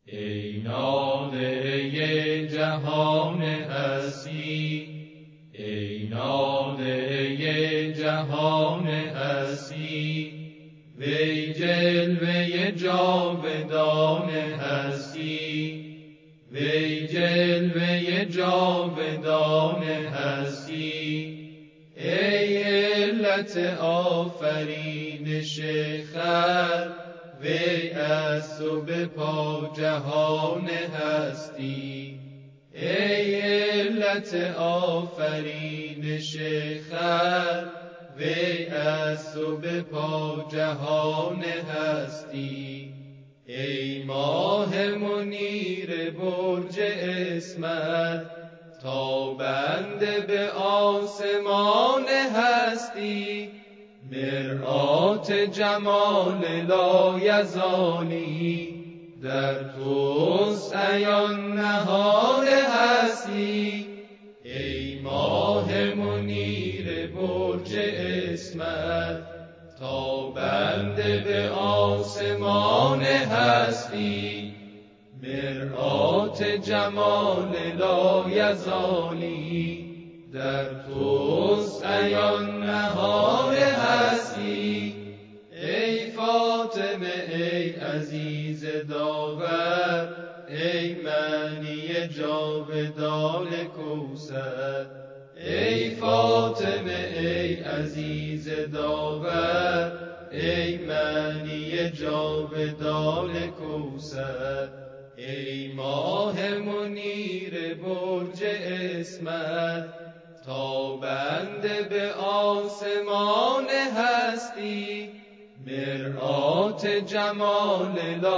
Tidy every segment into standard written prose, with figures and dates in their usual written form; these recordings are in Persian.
ای نادره جهان هستی، ای نادره جهان هستی، وی جلوه جاودان هستی، وی جلوه جاودان هستی. ای علت آفرینش خلق، وی از تو به پا جهان هستی. ای علت آفرینش خلق، وی از تو به پا جهان هستی. ای ماه منیر برج عصمت، تابنده به آسمان هستی، مرآت جمال لایزالی، در توست عیان نهان هستی. ای ماه منیر برج عصمت، تابنده به آسمان هستی، مرآت جمال لایزالی، در توست عیان نهان هستی. ای فاطمه ای عزیز داور، ای معنی جاودان کوثر. ای فاطمه ای عزیز داور، ای معنی جاودان کوثر. ای ماه منیر برج عصمت، تابنده به آسمان هستی، مرآت جمال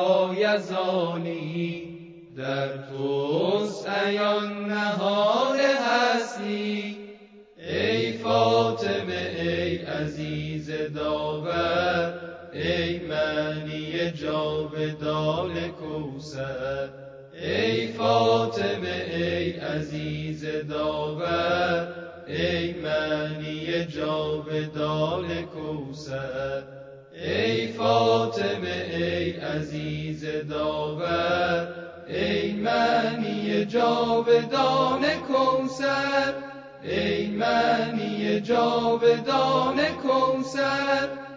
لایزالی، در توست عیان نهان هستی. ای فاطمه ای عزیز داور، ای معنی جاودان کوثر. ای فاطمه ای عزیز داور، ای معنی جاودان کوثر. ای فاطمه ای عزیز داور، ای معنی جاودان کوثر، ای معنی جاودان کوثر.